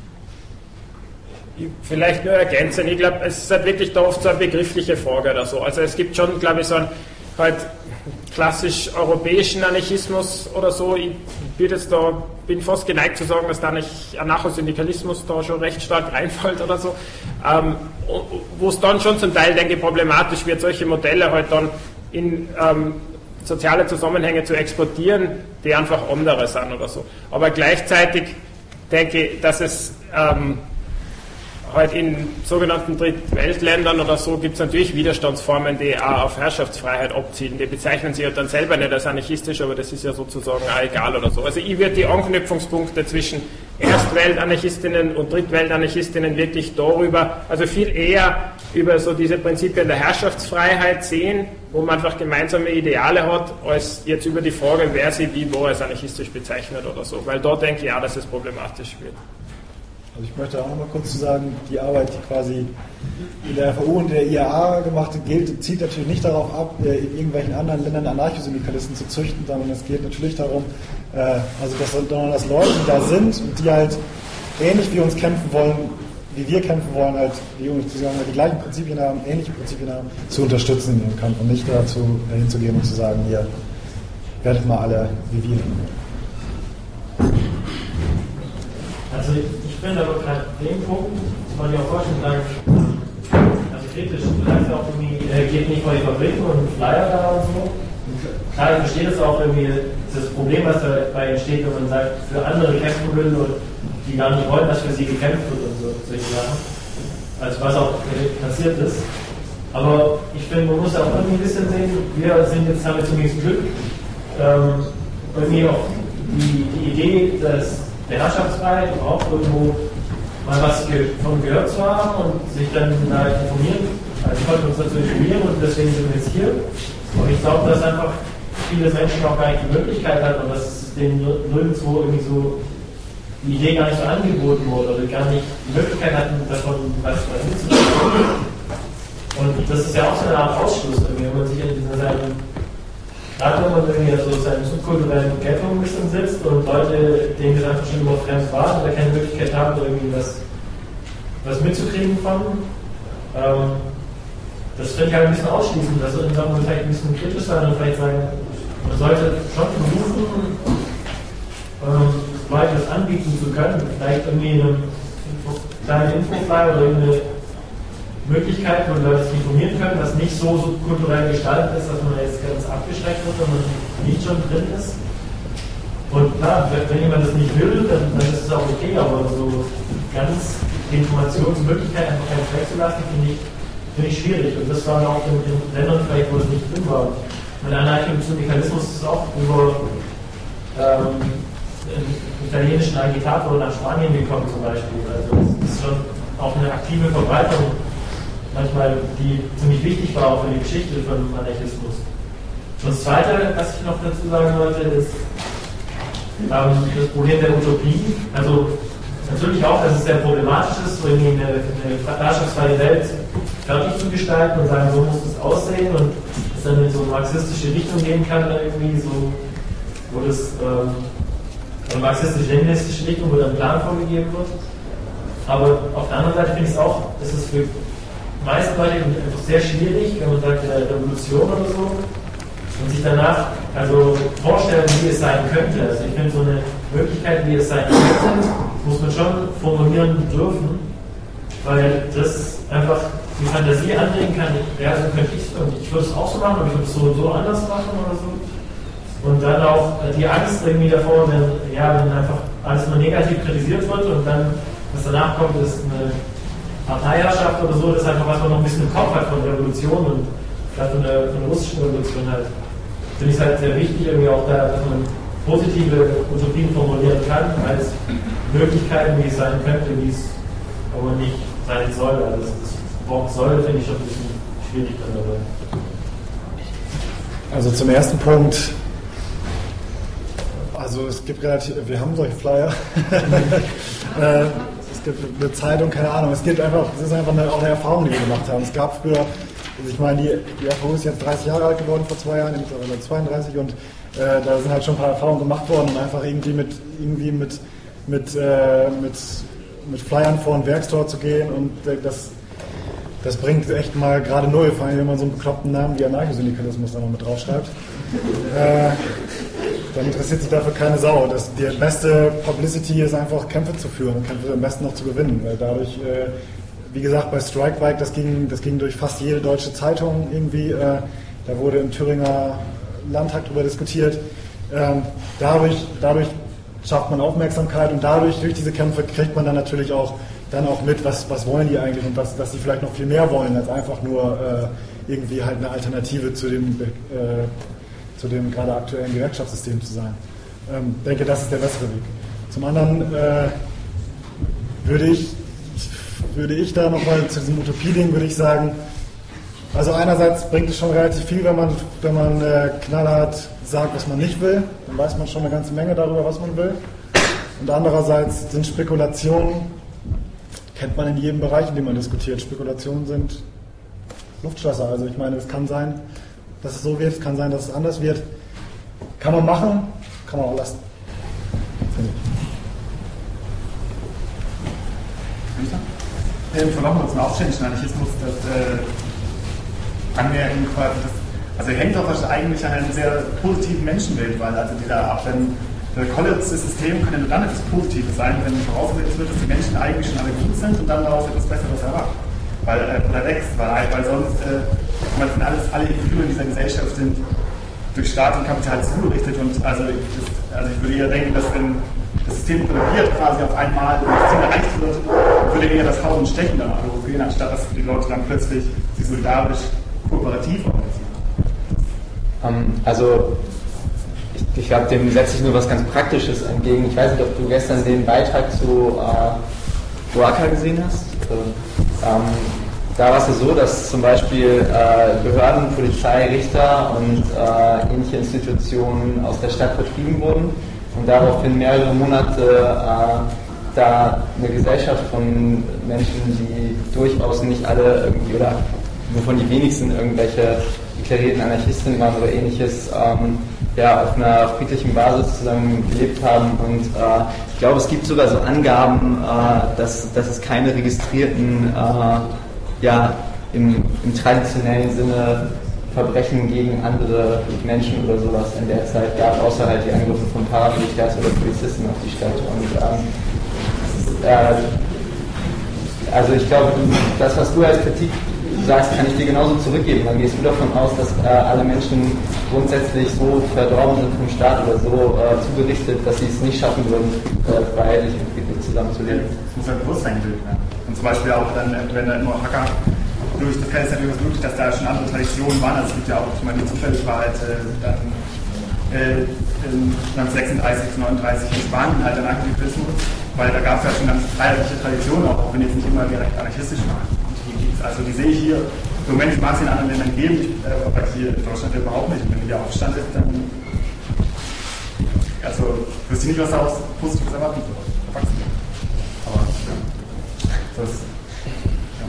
Vielleicht nur ergänzen, ich glaube, es ist halt wirklich da oft so eine begriffliche Frage oder so. Also es gibt schon, glaube ich, so einen halt klassisch europäischen Anarchismus oder so. Ich bin jetzt da, bin fast geneigt zu sagen, dass da nicht Anarchosyndikalismus da schon recht stark reinfällt oder so. Ähm, wo es dann schon zum Teil, denke ich, problematisch wird, solche Modelle halt dann in ähm, soziale Zusammenhänge zu exportieren, die einfach andere sind oder so. Aber gleichzeitig denke ich, dass es ähm, halt in sogenannten Drittweltländern oder so gibt es natürlich Widerstandsformen, die auch auf Herrschaftsfreiheit abzielen. Die bezeichnen sich halt dann selber nicht als anarchistisch, aber das ist ja sozusagen auch egal oder so. Also ich würde die Anknüpfungspunkte zwischen Erstweltanarchistinnen und Drittweltanarchistinnen wirklich darüber, also viel eher über so diese Prinzipien der Herrschaftsfreiheit sehen, wo man einfach gemeinsame Ideale hat, als jetzt über die Frage, wer sie wie wo als anarchistisch bezeichnet oder so. Weil da denke ich auch, dass es problematisch wird. Also ich möchte auch noch mal kurz zu sagen, die Arbeit, die quasi in der F A U und der I A A gemacht wird, gilt, zielt natürlich nicht darauf ab, in irgendwelchen anderen Ländern Anarchosyndikalisten zu züchten, sondern es geht natürlich darum, also dass, dass Leute, die da sind und die halt ähnlich wie uns kämpfen wollen, wie wir kämpfen wollen, halt die, die gleichen Prinzipien haben, ähnliche Prinzipien haben, zu unterstützen in ihrem Kampf und nicht dazu hinzugehen und zu sagen, hier, werdet mal alle wie wir. Also ich bin aber gerade dem Punkt, das wollte ich auch vorstellen, sagen, also kritisch, du sagst ja auch irgendwie, äh, geht nicht vor die Fabriken und Flyer da und so. Und klar, ich verstehe das auch irgendwie, das Problem, was dabei entsteht, wenn man sagt, für andere kämpfen will und die gar nicht wollen, dass für sie gekämpft wird und so, solche Sachen. Also was auch passiert ist. Aber ich finde, man muss auch irgendwie ein bisschen sehen, wir sind jetzt damit zumindest Glück, ähm, irgendwie auch die, die Idee, dass der Herrschaftsfreiheit und auch irgendwo mal was von gehört zu haben und sich dann da informieren. Also wir konnten uns dazu informieren und deswegen sind wir jetzt hier. Und ich glaube, dass einfach viele Menschen auch gar nicht die Möglichkeit hatten und dass es denen nirgendwo irgendwie so die Idee gar nicht so angeboten wurde oder gar nicht die Möglichkeit hatten, davon was, was mitzukriegen. Und das ist ja auch so eine Art Ausschluss, wenn man sich in dieser Seite gerade wenn man irgendwie so in seinem subkulturellen Ghetto ein bisschen sitzt und Leute, denen das einfach schon immer fremd waren oder keine Möglichkeit haben, irgendwie was, was mitzukriegen von, ähm, das finde ich halt ein bisschen ausschließend. Also in Sachen vielleicht ein bisschen kritisch sein und vielleicht sagen, man sollte schon versuchen, ähm, Leute das anbieten zu können, vielleicht irgendwie eine kleine Infoflyer oder irgendeine Möglichkeit, wo die Leute sich informieren können, was nicht so, so kulturell gestaltet ist, dass man jetzt ganz abgeschreckt wird, wenn man nicht schon drin ist. Und klar, wenn jemand das nicht will, dann, dann ist es auch okay, aber so ganz die Informationsmöglichkeit einfach ganz wegzulassen, finde ich, find ich schwierig. Und das war auch in, in Ländern vielleicht, wo es nicht drin war. Mit Anarcho-Syndikalismus ist es auch über ähm, einen italienischen Agitator nach Spanien gekommen zum Beispiel. Also es ist schon auch eine aktive Verbreitung manchmal, die ziemlich wichtig war auch für die Geschichte von Anarchismus. Und das Zweite, was ich noch dazu sagen wollte, ist ähm, das Problem der Utopie. Also natürlich auch, dass es sehr problematisch ist, so irgendwie eine, eine herrschaftsfreie Welt fertig zu gestalten und sagen, so muss es aussehen und es dann in so eine marxistische Richtung gehen kann, irgendwie so, wo das ähm, eine marxistisch-leninistische Richtung, wo dann ein Plan vorgegeben wird. Aber auf der anderen Seite finde ich es auch, ist es für meisten Leute einfach sehr schwierig, wenn man sagt, eine Revolution oder so, und sich danach also vorstellen, wie es sein könnte. Also ich finde, so eine Möglichkeit, wie es sein könnte, muss man schon formulieren dürfen, weil das einfach die Fantasie anregen kann, ja, so könnte ich es, und ich würde es auch so machen, aber ich würde es so und so anders machen oder so. Und dann auch die Angst irgendwie davor, wenn, ja, wenn einfach alles nur negativ kritisiert wird und dann, was danach kommt, ist eine Parteiherrschaft oder so, das ist einfach, was man noch ein bisschen im Kopf hat von Revolution und gerade von der, von der russischen Revolution halt. Finde ich es halt sehr wichtig, irgendwie auch da, dass man positive Utopien formulieren kann, als Möglichkeiten, wie es sein könnte, wie es aber nicht sein soll. Also das, das Wort soll, finde ich schon ein bisschen schwierig dann dabei. Also zum ersten Punkt, also es gibt relativ, wir haben solche Flyer. äh, Es gibt eine Zeitung, keine Ahnung. Es gibt einfach, das ist einfach eine, auch eine Erfahrung, die wir gemacht haben. Es gab früher, also ich meine, die, die F A U ist jetzt dreißig Jahre alt geworden vor zwei Jahren, mittlerweile zweiunddreißig, und äh, da sind halt schon ein paar Erfahrungen gemacht worden, und einfach irgendwie mit irgendwie mit mit äh, mit, mit Flyern vor ein Werkstor zu gehen, und äh, das das bringt echt mal gerade null, vor allem wenn man so einen bekloppten Namen wie Anarchosyndikalismus da noch mit draufschreibt. äh, Dann interessiert sich dafür keine Sau. Das, die beste Publicity ist einfach, Kämpfe zu führen und Kämpfe am besten noch zu gewinnen. Weil dadurch, äh, wie gesagt, bei Strikebike, das ging, das ging durch fast jede deutsche Zeitung irgendwie. Äh, da wurde im Thüringer Landtag darüber diskutiert. Ähm, dadurch, dadurch schafft man Aufmerksamkeit, und dadurch, durch diese Kämpfe, kriegt man dann natürlich auch, dann auch mit, was, was wollen die eigentlich, und was, dass sie vielleicht noch viel mehr wollen, als einfach nur äh, irgendwie halt eine Alternative zu dem äh, zu dem gerade aktuellen Gewerkschaftssystem zu sein. Ich ähm, denke, das ist der bessere Weg. Zum anderen äh, würde ich, würde ich da nochmal zu diesem Utopie-Ding, würde ich sagen, also einerseits bringt es schon relativ viel, wenn man, wenn man äh, knallhart sagt, was man nicht will, dann weiß man schon eine ganze Menge darüber, was man will. Und andererseits sind Spekulationen kennt man in jedem Bereich, in dem man diskutiert. Spekulationen sind Luftschlösser. Also ich meine, es kann sein, dass es so wird, es kann sein, dass es anders wird. Kann man machen, kann man auch lassen. Finde ich. Ähm, Verlassen wir zum aufständischen Anarchismus, das äh, Anmerken quasi, das, also hängt doch eigentlich an einem sehr positiven Menschenbild, weil also dieser ab wenn das System kann ja nur dann etwas Positives sein, wenn vorausgesetzt wird, dass die Menschen eigentlich schon alle gut sind und dann daraus etwas Besseres erwacht. Weil, äh, oder wächst, weil, weil sonst äh, man sind alles, alle Individuen in dieser Gesellschaft sind durch Staat und Kapital zugerichtet und also ich, das, also ich würde eher denken, dass wenn das System kollabiert quasi auf einmal und das Ziel erreicht wird, würde eher das Hauen und Stechen dann provozieren, anstatt dass die Leute dann plötzlich sich solidarisch kooperativ organisieren. Um, also ich, ich glaube, dem setze ich nur was ganz Praktisches entgegen. Ich weiß nicht, ob du gestern den Beitrag zu äh, Oaxaca gesehen hast. Also, ähm, da war es so, dass zum Beispiel äh, Behörden, Polizei, Richter und äh, ähnliche Institutionen aus der Stadt vertrieben wurden und daraufhin mehrere Monate äh, da eine Gesellschaft von Menschen, die durchaus nicht alle irgendwie oder wovon die wenigsten irgendwelche deklarierten Anarchisten waren oder ähnliches, ähm, ja, auf einer friedlichen Basis zusammen gelebt haben und äh, ich glaube, es gibt sogar so Angaben, äh, dass, dass es keine registrierten äh, ja, im, im traditionellen Sinne Verbrechen gegen andere Menschen oder sowas in der Zeit gab, außer halt die Angriffe von Paramilitars oder Polizisten auf die Stadt. Und ähm, äh, also ich glaube, das, was du als Kritik sagst, kann ich dir genauso zurückgeben. Dann gehst du davon aus, dass äh, alle Menschen grundsätzlich so verdorben sind vom Staat oder so äh, zugerichtet, dass sie es nicht schaffen würden, äh, freiheitlich und friedlich zusammenzuleben. Das muss ein Bewusstsein bilden. Ne? Und zum Beispiel auch dann, wenn da in Oaxaca durch das kann es ja durchaus möglich, dass da schon andere Traditionen waren. Also es gibt ja auch, ich meine, zufällig war halt äh, dann, äh, neunzehnhundertsechsunddreißig bis neununddreißig in Spanien halt ein Anarchismus, weil da gab es ja schon ganz freiheitliche Traditionen, auch wenn jetzt nicht immer direkt anarchistisch waren. Also die sehe ich hier, im Moment mag es in anderen Ländern geben, ich, äh, aber hier in Deutschland überhaupt nicht. Und wenn hier Aufstand ist, dann also wüsste ich nicht, was daraus Positives erwarten soll. Aber ja, das ja.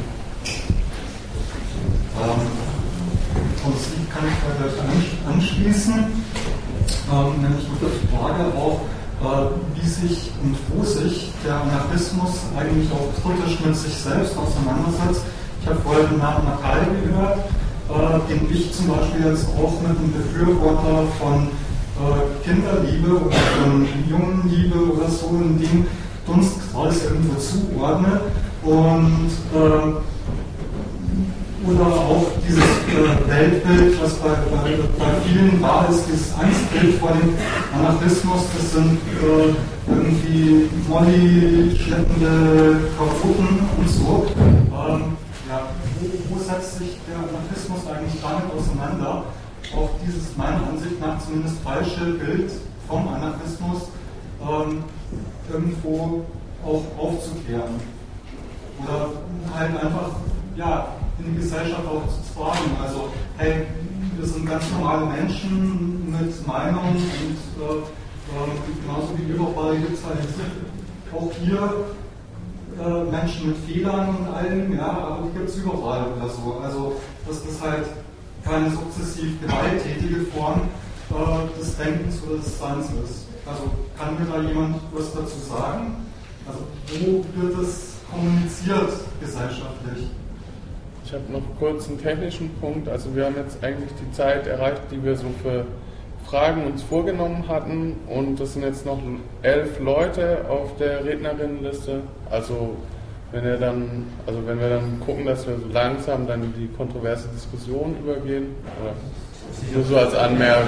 Ähm, Prinzip kann ich da gleich anschließen, ähm, nämlich mit der Frage auch, äh, wie sich und wo sich der Anarchismus eigentlich auch kritisch mit sich selbst auseinandersetzt. Ich habe vorhin den Namen Nakai gehört, äh, den ich zum Beispiel jetzt auch mit einem Befürworter von äh, Kinderliebe oder von Jungenliebe oder so in dem Dunstkreis irgendwo zuordne. Und äh, oder auch dieses äh, Weltbild, was bei, bei, bei vielen war, ist dieses Angstbild vor dem Anarchismus. Das sind äh, irgendwie Molly schleppende Chaoten und so. Ähm, ja, wo, wo setzt sich der Anarchismus eigentlich damit auseinander? Auch dieses meiner Ansicht nach zumindest falsche Bild vom Anarchismus ähm, irgendwo auch aufzuklären. Oder halt einfach, ja, in die Gesellschaft auch zu tragen. Also, hey, wir sind ganz normale Menschen mit Meinungen und äh, äh, genauso wie überall gibt es halt auch hier äh, Menschen mit Fehlern und allem, ja, aber die gibt es überall oder so. Also, das ist halt keine sukzessiv gewalttätige Form äh, des Denkens oder des Seins ist. Also, kann mir da jemand was dazu sagen? Also, wo wird es kommuniziert gesellschaftlich? Ich habe noch kurz einen technischen Punkt. Also wir haben jetzt eigentlich die Zeit erreicht, die wir so für Fragen uns vorgenommen hatten. Und das sind jetzt noch elf Leute auf der Rednerinnenliste. Also wenn wir dann, also wenn wir dann gucken, dass wir so langsam dann in die kontroverse Diskussion übergehen. Oder nur so als Anmerkung.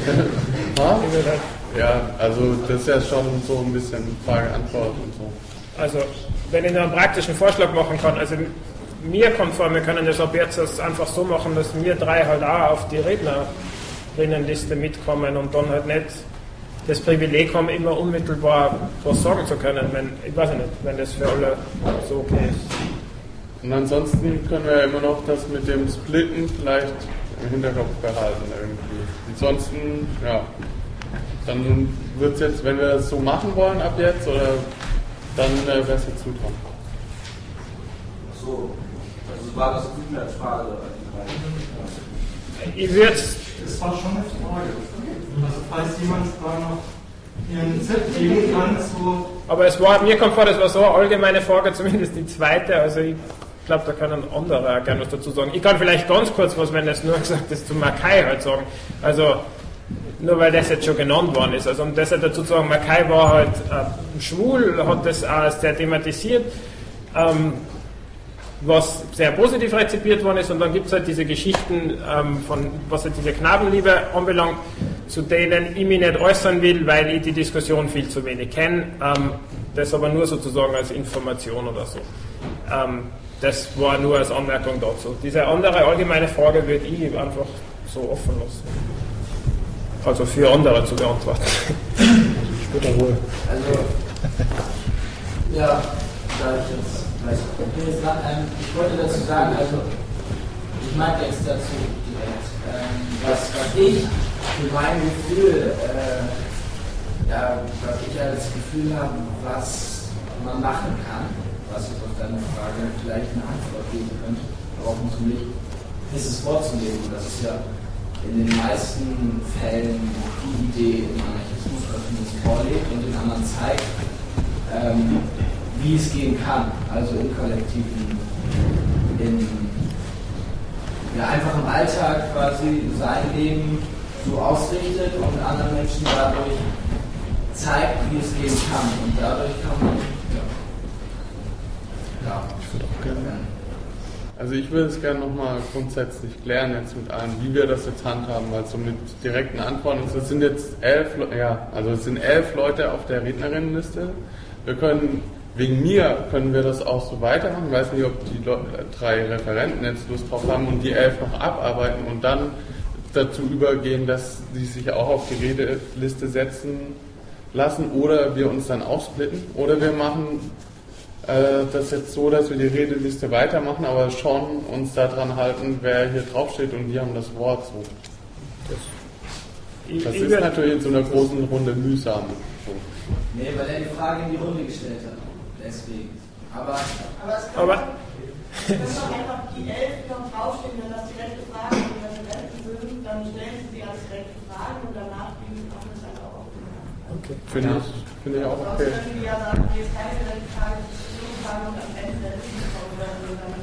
Ja, also das ist ja schon so ein bisschen Frage-Antwort und so. Also wenn ich noch einen praktischen Vorschlag machen kann, also mir kommt vor, wir können das ab jetzt einfach so machen, dass wir drei halt auch auf die Rednerinnenliste mitkommen und dann halt nicht das Privileg haben, immer unmittelbar was sagen zu können, wenn, ich weiß nicht, wenn das für alle so okay ist. Und ansonsten können wir immer noch das mit dem Splitten vielleicht im Hinterkopf behalten irgendwie. Ansonsten, ja, dann wird es jetzt, wenn wir das so machen wollen ab jetzt, oder dann äh, wäre es jetzt zutrauen. so. Also war das nicht mehr als Frage. Ich würde Das war schon eine Frage. Also falls jemand da noch ihren Tipp geben kann, so. Aber es war, mir kommt vor, das war so eine allgemeine Frage, zumindest die zweite, also ich glaube, da kann ein anderer gerne was dazu sagen. Ich kann vielleicht ganz kurz was, wenn es nur gesagt ist, zu Mackay halt sagen. Also, nur weil das jetzt schon genannt worden ist. Also, um das halt dazu zu sagen, Mackay war halt äh, schwul, hat das auch sehr thematisiert, ähm, was sehr positiv rezipiert worden ist, und dann gibt es halt diese Geschichten, ähm, von, was halt diese Knabenliebe anbelangt, zu denen ich mich nicht äußern will, weil ich die Diskussion viel zu wenig kenne, ähm, das aber nur sozusagen als Information oder so. Ähm, das war nur als Anmerkung dazu. Diese andere allgemeine Frage würde ich einfach so offen lassen. Also für andere zu beantworten. Später wohl. Also, ja, da ich jetzt Ähm, ich wollte dazu sagen, also ich mag jetzt dazu direkt, ähm, was, was ich für mein Gefühl, äh, ja, was ich als Gefühl habe, was man machen kann, was jetzt auf deine Frage vielleicht eine Antwort geben könnte, aber auch nicht nicht, ist es vorzuleben. Das ist ja in den meisten Fällen die Idee im Anarchismus, dass man es vorlebt und den anderen zeigt, ähm, wie es gehen kann, also in Kollektiven, in, ja, einfach im Alltag quasi sein Leben so ausrichtet und anderen Menschen dadurch zeigt, wie es gehen kann. Und dadurch kann man, ja, ja. Ich würde auch gerne. Also ich würde es gerne nochmal grundsätzlich klären jetzt mit allen, wie wir das jetzt handhaben, weil so mit direkten Antworten, es sind jetzt elf, ja, also es sind elf Leute auf der Rednerinnenliste. Wir können Wegen mir können wir das auch so weitermachen. Ich weiß nicht, ob die drei Referenten jetzt Lust drauf haben und die elf noch abarbeiten und dann dazu übergehen, dass sie sich auch auf die Redeliste setzen lassen, oder wir uns dann aufsplitten, oder wir machen äh, das jetzt so, dass wir die Redeliste weitermachen, aber schon uns daran halten, wer hier draufsteht, und wir haben das Wort so. Das, das ist natürlich in so einer großen Runde mühsam. Nee, weil er die Frage in die Runde gestellt hat. Deswegen. Aber, aber es kann doch einfach die elf, die noch draufstehen, wenn das direkte Fragen von Referenten sind, dann stellen sie sie als direkte Fragen und danach gehen auch das halt auch auf. Okay. Finde ich, finde ich auch okay. Sonst können die ja sagen, hier ist keine direkte Frage, das ist nur eine Frage und am Ende der Liste oder so, dann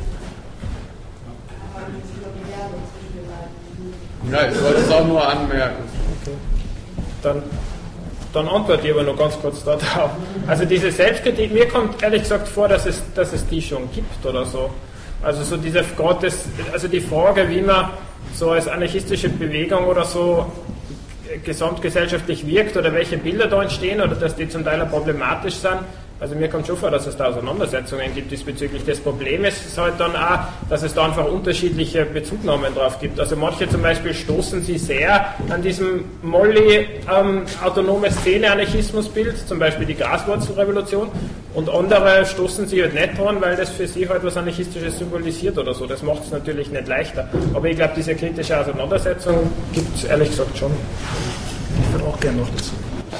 kann man sich über die Lehre zwischen den beiden. Ja, ich wollte es auch nur anmerken. Okay. Dann Dann antworte ich aber noch ganz kurz darauf. Also diese Selbstkritik, mir kommt ehrlich gesagt vor, dass es, dass es die schon gibt oder so. Also so diese gerade das, also die Frage, wie man so als anarchistische Bewegung oder so gesamtgesellschaftlich wirkt oder welche Bilder da entstehen oder dass die zum Teil problematisch sind. Also mir kommt schon vor, dass es da Auseinandersetzungen gibt diesbezüglich. Das Problem ist halt dann auch, dass es da einfach unterschiedliche Bezugnahmen drauf gibt. Also manche zum Beispiel stoßen sie sehr an diesem Molly ähm, autonome Szene-Anarchismusbild, zum Beispiel die Graswurzelrevolution, und andere stoßen sie halt nicht dran, weil das für sie halt was Anarchistisches symbolisiert oder so. Das macht es natürlich nicht leichter. Aber ich glaube, diese kritische Auseinandersetzung gibt es ehrlich gesagt schon. Ich würde auch gerne noch dazu.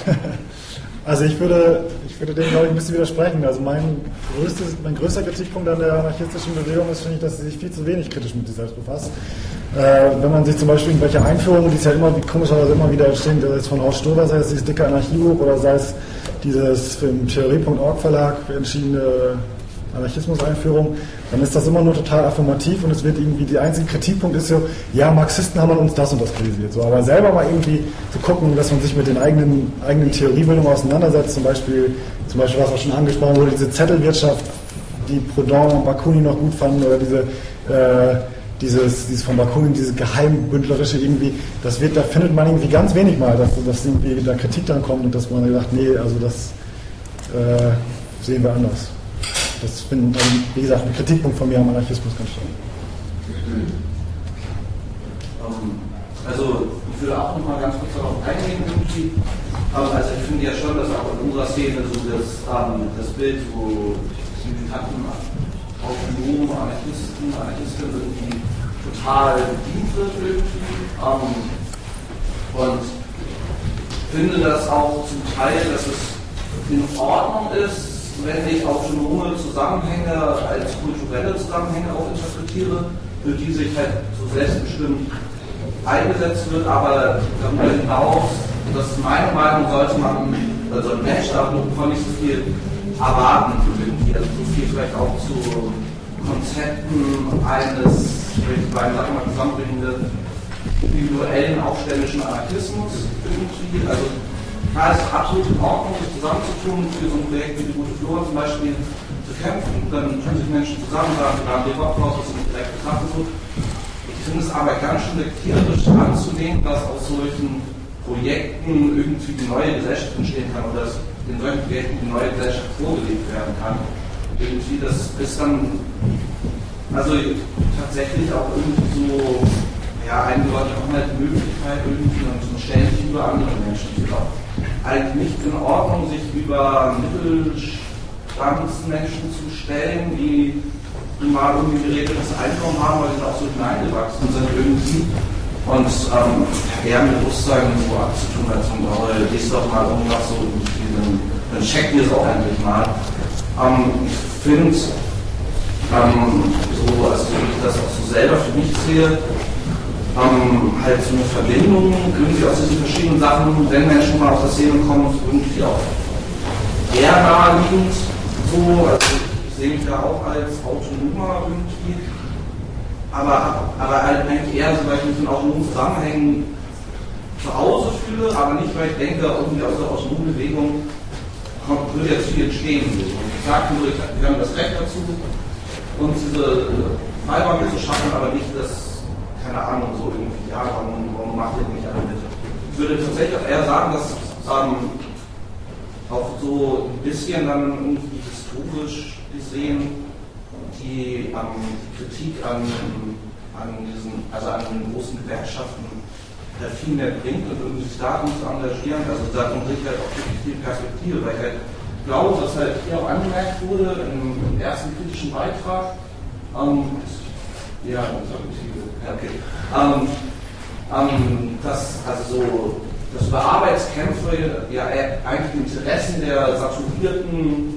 Also ich würde, ich würde dem, glaube ich, ein bisschen widersprechen. Also mein, größtes, mein größter Kritikpunkt an der anarchistischen Bewegung ist, finde ich, dass sie sich viel zu wenig kritisch mit sich selbst befasst. Äh, wenn man sich zum Beispiel irgendwelche Einführungen, die es ja immer, wie komischerweise immer wieder entstehen, sei es von Horst Stober, sei es dieses dicke Anarchiebuch oder sei es dieses im Theorie Punkt org Verlag entschiedene Anarchismus-Einführung, dann ist das immer nur total affirmativ und es wird irgendwie, der einzige Kritikpunkt ist so, ja, Marxisten haben an uns das und das kritisiert. So, aber selber mal irgendwie zu gucken, dass man sich mit den eigenen, eigenen Theoriebildungen auseinandersetzt, zum Beispiel, zum Beispiel, was auch schon angesprochen wurde, diese Zettelwirtschaft, die Proudhon und Bakunin noch gut fanden, oder diese, äh, dieses, dieses von Bakunin, dieses geheimbündlerische irgendwie, das wird, da findet man irgendwie ganz wenig mal, dass, dass irgendwie da Kritik dann kommt und dass man sagt, nee, also das äh, sehen wir anders. Das finde ich, wie gesagt, ein Kritikpunkt von mir am Anarchismus ganz stark. Also, ich würde auch noch mal ganz kurz darauf eingehen, irgendwie. Also, ich finde ja schon, dass auch in unserer Szene so das, ähm, das Bild, wo Militanten, autonom, Anarchisten, Anarchisten irgendwie total bedient wird irgendwie. Ähm, und finde das auch zum Teil, dass es in Ordnung ist, wenn ich autonome Zusammenhänge als kulturelle Zusammenhänge auch interpretiere, für die sich halt so selbstbestimmt eingesetzt wird, aber darüber hinaus, das ist meine Meinung, sollte man, also ein Mensch darf von nicht so viel erwarten, irgendwie, also so viel vielleicht auch zu Konzepten eines, ich will die beiden Sachen mal zusammenbringenden, individuellen aufständischen Anarchismus irgendwie, also da ist absolut in Ordnung, sich zusammenzutun, für so ein Projekt wie die Gute Flora zum Beispiel zu kämpfen, dann tun sich Menschen zusammen, sagen, wir haben die Rockhaus, das sind direkt betrachtet so. Ich finde es aber ganz schön sektierisch anzunehmen, dass aus solchen Projekten irgendwie die neue Gesellschaft entstehen kann oder dass in solchen Projekten die neue Gesellschaft vorgelegt werden kann. Irgendwie, das ist dann also tatsächlich auch irgendwie so, ja, einige Leute haben halt die Möglichkeit irgendwie und stellen sich über andere Menschen über. Eigentlich nicht in Ordnung, sich über Mittelstandsmenschen zu stellen, die mal irgendwie geregeltes Einkommen haben, weil sie auch so hineingewachsen sind irgendwie. Und ähm, eher mit Bewusstsein so abzutun, als um, oh, liest doch mal irgendwas so, dann, dann checkt ihr es auch endlich mal. Ähm, ich finde, ähm, so, also wenn ich das auch so selber für mich sehe, ähm, halt so eine Verbindung irgendwie aus diesen verschiedenen Sachen, wenn Menschen mal aus der Szene kommen, irgendwie auch eher naheliegend, so, also ich sehe mich da auch als autonomer irgendwie, aber, aber halt eigentlich eher so, weil ich mich in autonomen Zusammenhängen zu Hause fühle, aber nicht, weil ich denke, irgendwie aus der autonomen Bewegung kommt, würde jetzt viel entstehen. So. Und ich sage nur, wir haben das Recht dazu, uns diese Freiräume zu schaffen, aber nicht das, keine Ahnung, so irgendwie, ja, warum, warum macht ihr nicht alle mit? Ich würde tatsächlich auch eher sagen, dass ähm, auch so ein bisschen dann irgendwie historisch gesehen die ähm, Kritik an, an diesen, also an den großen Gewerkschaften äh, viel mehr bringt und irgendwie sich darum zu engagieren, also da kommt sich halt auch wirklich viel Perspektive, weil ich halt glaube, dass halt hier auch angemerkt wurde im, im ersten kritischen Beitrag, ähm, ja, okay, ähm, ähm, dass also so, dass über Arbeitskämpfe ja eigentlich die Interessen der saturierten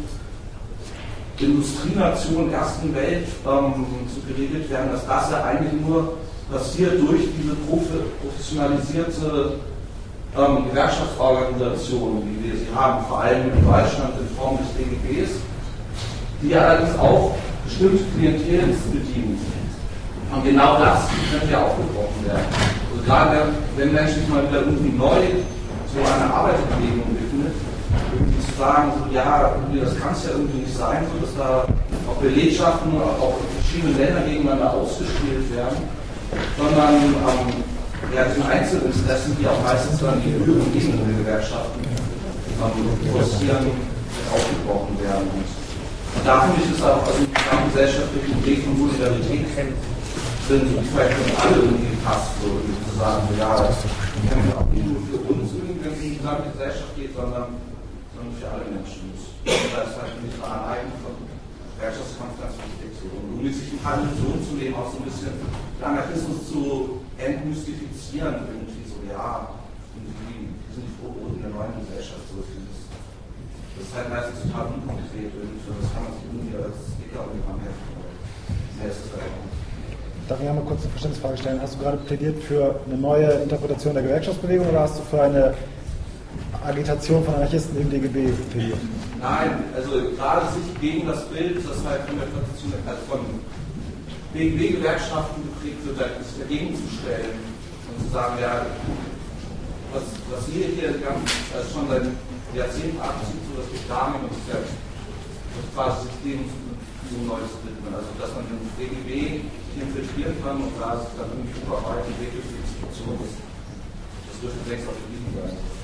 Industrienation ersten Welt ähm, so geregelt werden, dass das ja eigentlich nur passiert durch diese professionalisierte ähm, Gewerkschaftsorganisation, wie wir sie haben, vor allem in Deutschland in Form des D G Bs, die allerdings auch bestimmte Klientel bedienen. Und genau das könnte ja aufgebrochen werden. Also gerade wenn Menschen sich mal wieder irgendwie neu so eine Arbeiterbewegung widmet, irgendwie zu sagen, so, ja, das kann es ja irgendwie nicht sein, so, dass da auch Belegschaften, auch verschiedene Länder gegeneinander ausgespielt werden, sondern ähm, ja, den Einzelinteressen, die auch meistens dann die höheren Gegner der Gewerkschaften ähm, forcieren, aufgebrochen werden. Und, und da finde ich es auch, also die gesellschaftliche Idee von Solidarität sind, die vielleicht für alle irgendwie passt, so irgendwie zu sagen, so, ja, wir kämpfen auch nicht nur für uns irgendwie, wenn es in die gesamte Gesellschaft geht, sondern für alle Menschen. Und da ist halt nicht eine Aneignung von Gewerkschaftskampf ganz wichtig. So. Und um sich in Tradition zu nehmen, auch so ein bisschen den Anarchismus zu entmystifizieren, irgendwie so, ja, irgendwie sind die Vorboten der neuen Gesellschaft. So, das, das ist halt meistens total unkonkret irgendwie. Das kann man sich irgendwie als Sticker irgendwie helfen. Mehr ist es halt auch nicht. Darf ich einmal kurz eine Verständnisfrage stellen? Hast du gerade plädiert für eine neue Interpretation der Gewerkschaftsbewegung oder hast du für eine Agitation von Anarchisten im D G B plädiert? Nein, also gerade sich gegen das Bild, das halt von der Tradition, also von D G B-Gewerkschaften geprägt wird, halt sich dagegen zu stellen und zu sagen, ja, was, was wir hier ganz, also schon seit Jahrzehnten abzieht, so das Diktamen und das ja quasi System so Neues widmen. Also dass man den D G B infiltrieren kann und da sich dann irgendwie überarbeiten, entwickelt die Institution, das, das dürfte längst auch bewiesen sein.